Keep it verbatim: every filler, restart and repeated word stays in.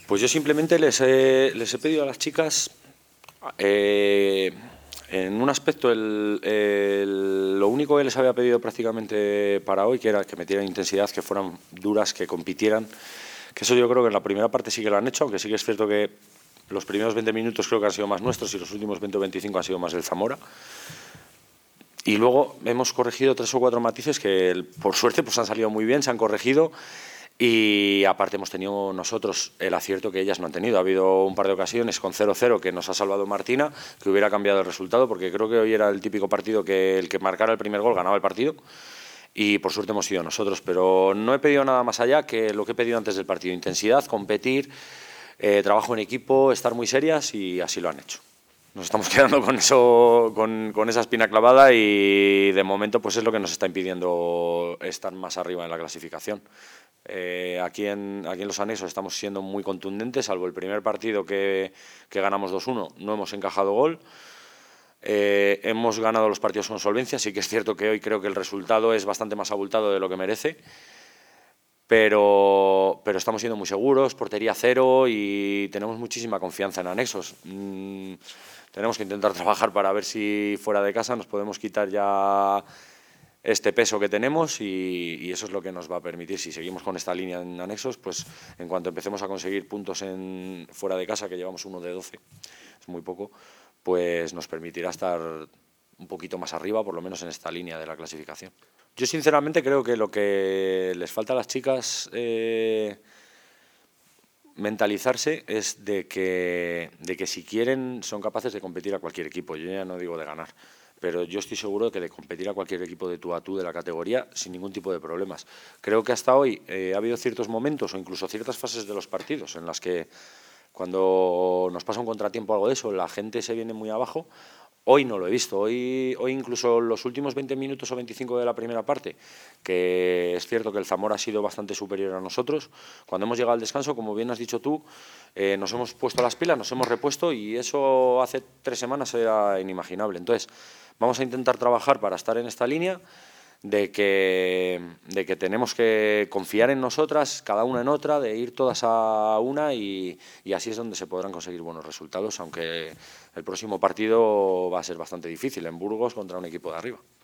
Pues yo simplemente les he, les he pedido a las chicas, eh, en un aspecto, el, el, lo único que les había pedido prácticamente para hoy, que era que metieran intensidad, que fueran duras, que compitieran, que eso yo creo que en la primera parte sí que lo han hecho, aunque sí que es cierto que los primeros veinte minutos creo que han sido más nuestros y los últimos veinte o veinticinco han sido más del Zamora. Y luego hemos corregido tres o cuatro matices que, por suerte, pues han salido muy bien, se han corregido. Y aparte hemos tenido nosotros el acierto que ellas no han tenido. Ha habido un par de ocasiones con cero cero que nos ha salvado Martina, que hubiera cambiado el resultado, porque creo que hoy era el típico partido que el que marcara el primer gol ganaba el partido. Y por suerte hemos sido nosotros, pero no he pedido nada más allá que lo que he pedido antes del partido: intensidad, competir, eh, trabajo en equipo, estar muy serias, y así lo han hecho. Nos estamos quedando con eso, con, con esa espina clavada, y de momento pues es lo que nos está impidiendo estar más arriba en la clasificación. Eh, aquí, en, aquí en los anexos estamos siendo muy contundentes, salvo el primer partido que, que ganamos dos uno, no hemos encajado gol. Eh, hemos ganado los partidos con solvencia. Sí que es cierto que hoy creo que el resultado es bastante más abultado de lo que merece, pero, pero estamos siendo muy seguros, portería cero, y tenemos muchísima confianza en anexos. Mm, tenemos que intentar trabajar para ver si fuera de casa nos podemos quitar ya este peso que tenemos, y, y eso es lo que nos va a permitir, si seguimos con esta línea en anexos, pues en cuanto empecemos a conseguir puntos en, fuera de casa, que llevamos uno de doce, es muy poco, pues nos permitirá estar un poquito más arriba, por lo menos en esta línea de la clasificación. Yo sinceramente creo que lo que les falta a las chicas eh, mentalizarse es de que, de que si quieren son capaces de competir a cualquier equipo. Yo ya no digo de ganar, pero yo estoy seguro de que de competir a cualquier equipo de tú a tú de la categoría sin ningún tipo de problemas. Creo que hasta hoy eh, ha habido ciertos momentos o incluso ciertas fases de los partidos en las que, cuando nos pasa un contratiempo o algo de eso, la gente se viene muy abajo. Hoy no lo he visto. Hoy, hoy incluso los últimos veinte minutos o veinticinco de la primera parte, que es cierto que el Zamora ha sido bastante superior a nosotros, cuando hemos llegado al descanso, como bien has dicho tú, eh, nos hemos puesto las pilas, nos hemos repuesto, y eso hace tres semanas era inimaginable. Entonces, vamos a intentar trabajar para estar en esta línea de que, de que tenemos que confiar en nosotras, cada una en otra, de ir todas a una, y, y así es donde se podrán conseguir buenos resultados, aunque el próximo partido va a ser bastante difícil, en Burgos, contra un equipo de arriba.